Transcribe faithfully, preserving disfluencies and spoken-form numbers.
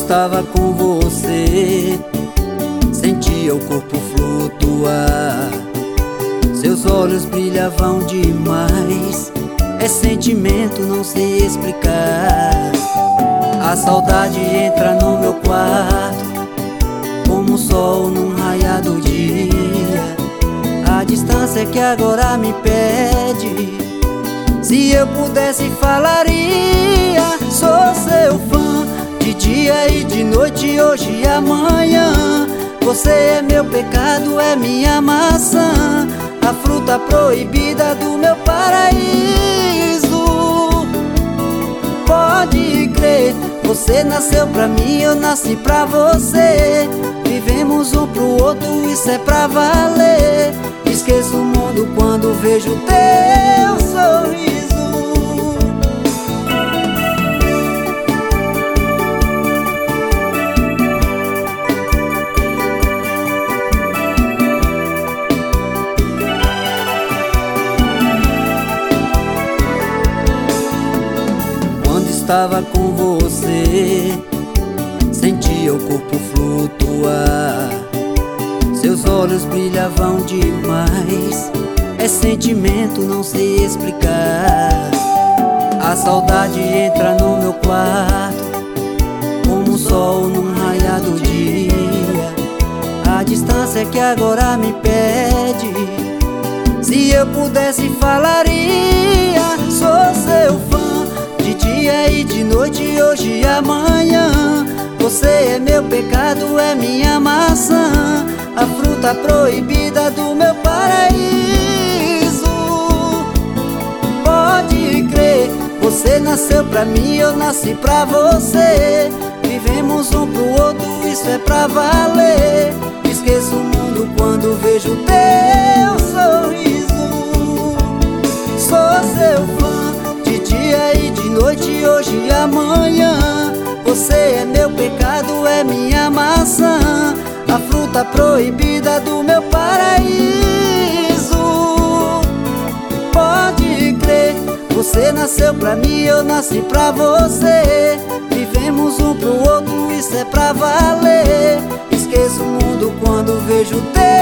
estava com você, sentia o corpo flutuar. Seus olhos brilhavam demais, é sentimento, não sei explicar. A saudade entra no meu quarto, como o sol num raiado dia. A distância que agora me pede, se eu pudesse falaria. Sou seu fã, de dia e de noite, hoje e amanhã. Você é meu pecado, é minha maçã, a fruta proibida do meu paraíso. Pode crer, você nasceu pra mim, eu nasci pra você. Vivemos um pro outro, isso é pra valer. Esqueço o mundo quando vejo teu sorriso. Estava com você, sentia o corpo flutuar. Seus olhos brilhavam demais, é sentimento, não sei explicar. A saudade entra no meu quarto, como o sol num raiado dia. A distância que agora me pede, se eu pudesse falaria. Sou seu fã, de dia e de noite, hoje e amanhã. Você é meu pecado, é minha maçã, a fruta proibida do meu paraíso. Pode crer, você nasceu pra mim, eu nasci pra você. Vivemos um pro outro, isso é pra valer. Esqueço o mundo quando vejo teu sorriso. Sou seu fã, de dia e de noite, hoje e amanhã. Você é meu pecado, é minha maçã, a fruta proibida do meu paraíso. Pode crer, você nasceu pra mim, eu nasci pra você. Vivemos um pro outro, isso é pra valer. Esqueço o mundo quando vejo teu